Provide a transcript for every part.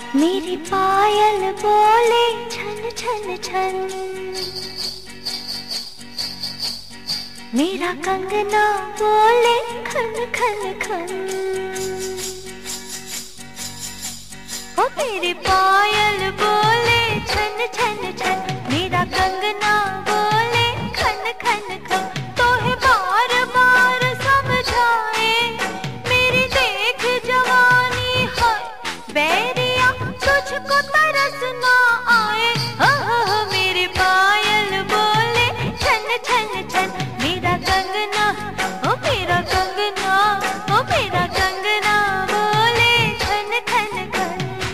मेरी पायल बोले छन छन छन, मेरा कंगना बोले खन खन खन। ओ मेरी पायल बोले छन छन छन, मेरा कंगना बोले खन खन खन। तो है बार बार समझाए मेरी देख जवानी है बैरिया, तुझको तरस ना आए। हो मेरी पायल बोले छन छन छन, मेरा कंगना ओ मेरा कंगना ओ मेरा कंगना बोले खन खन खन।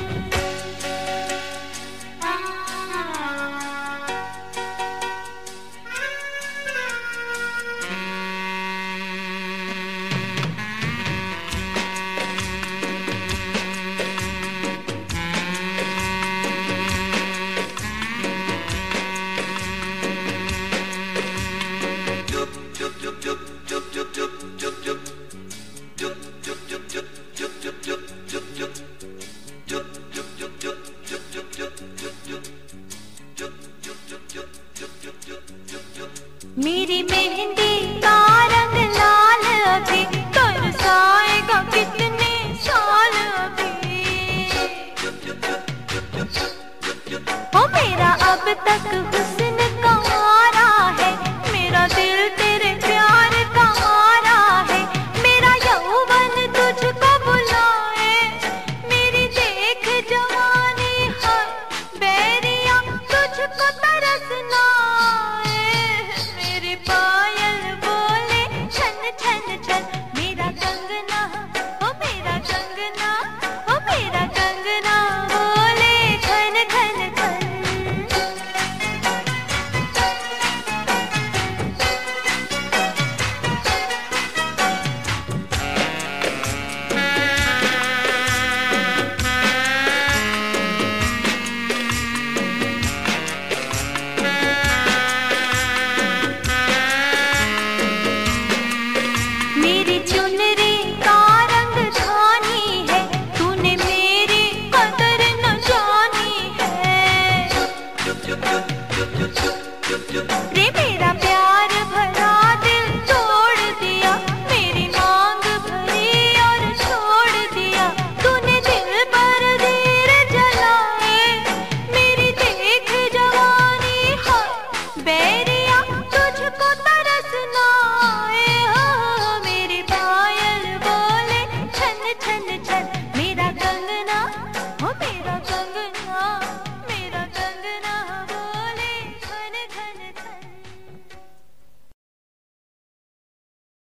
मेरी मेहंदी का रंग लाल अभी तरसाएगा कितने साल अभी। ओ मेरा अब तक